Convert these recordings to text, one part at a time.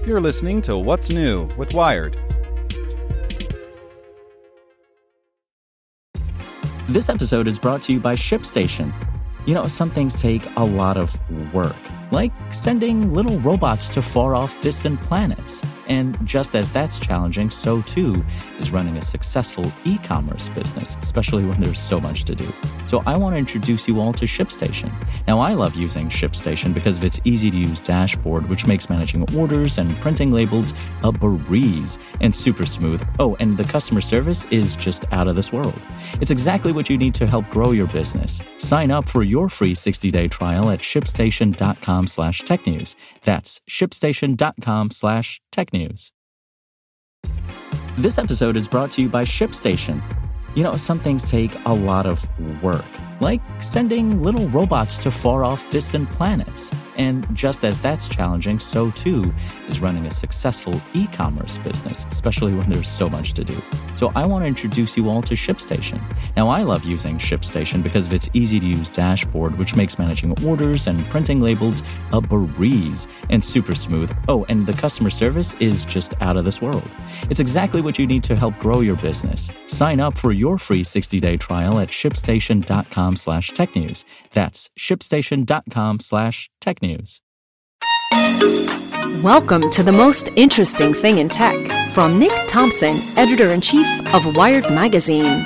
You're listening to What's New with Wired. This episode is brought to you by ShipStation. You know, some things take a lot of work, like sending little robots to far-off distant planets. And just as that's challenging, so too is running a successful e-commerce business, especially when there's so much to do. So I want to introduce you all to ShipStation. Now, I love using ShipStation because of its easy-to-use dashboard, which makes managing orders and printing labels a breeze and super smooth. Oh, and the customer service is just out of this world. It's exactly what you need to help grow your business. Sign up for your free 60-day trial at shipstation.com/technews. That's shipstation.com/technews. This episode is brought to you by ShipStation. You know, some things take a lot of work, like sending little robots to far-off distant planets. And just as that's challenging, so too is running a successful e-commerce business, especially when there's so much to do. So I want to introduce you all to ShipStation. Now, I love using ShipStation because of its easy-to-use dashboard, which makes managing orders and printing labels a breeze and super smooth. Oh, and the customer service is just out of this world. It's exactly what you need to help grow your business. Sign up for your free 60-day trial at shipstation.com/technews. That's shipstation.com/technews. Welcome to the most interesting thing in tech from Nick Thompson, editor-in-chief of Wired Magazine.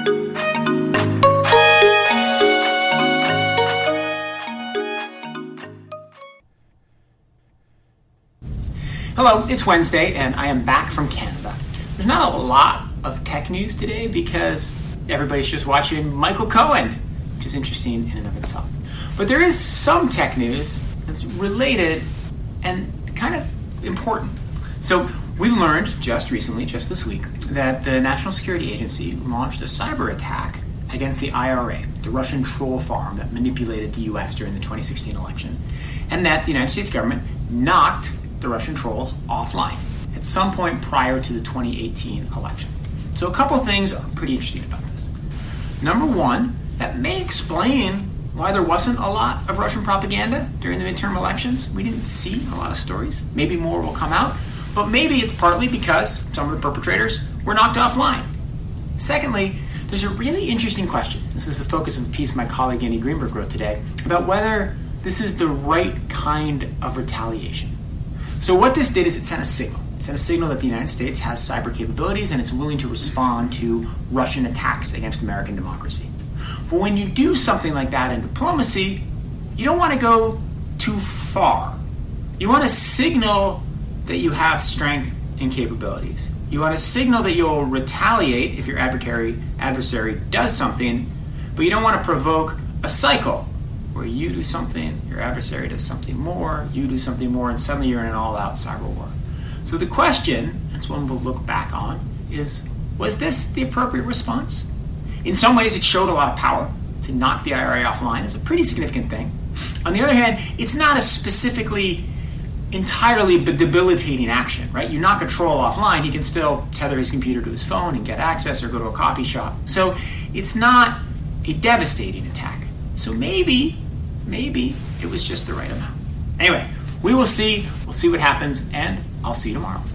Hello, it's Wednesday and I am back from Canada. There's not a lot of tech news today because everybody's just watching Michael Cohen, which is interesting in and of itself. But there is some tech news that's related and kind of important. So we've learned just recently, just this week, that the National Security Agency launched a cyber attack against the IRA, the Russian troll farm that manipulated the U.S. during the 2016 election, and that the United States government knocked the Russian trolls offline at some point prior to the 2018 election. So a couple of things are pretty interesting about this. Number one, that may explain why there wasn't a lot of Russian propaganda during the midterm elections. We didn't see a lot of stories. Maybe more will come out, but maybe it's partly because some of the perpetrators were knocked offline. Secondly, there's a really interesting question. This is the focus of a piece my colleague Andy Greenberg wrote today about whether this is the right kind of retaliation. So what this did is it sent a signal. It sent a signal that the United States has cyber capabilities and it's willing to respond to Russian attacks against American democracy. But when you do something like that in diplomacy, you don't want to go too far. You want to signal that you have strength and capabilities. You want to signal that you'll retaliate if your adversary does something, but you don't want to provoke a cycle where you do something, your adversary does something more, you do something more, and suddenly you're in an all-out cyber war. So the question, that's one we'll look back on, is was this the appropriate response? In some ways, it showed a lot of power. To knock the IRA offline is a pretty significant thing. On the other hand, it's not a specifically entirely debilitating action, right? You knock a troll offline, he can still tether his computer to his phone and get access or go to a coffee shop. So it's not a devastating attack. So maybe it was just the right amount. Anyway, we will see. We'll see what happens, and I'll see you tomorrow.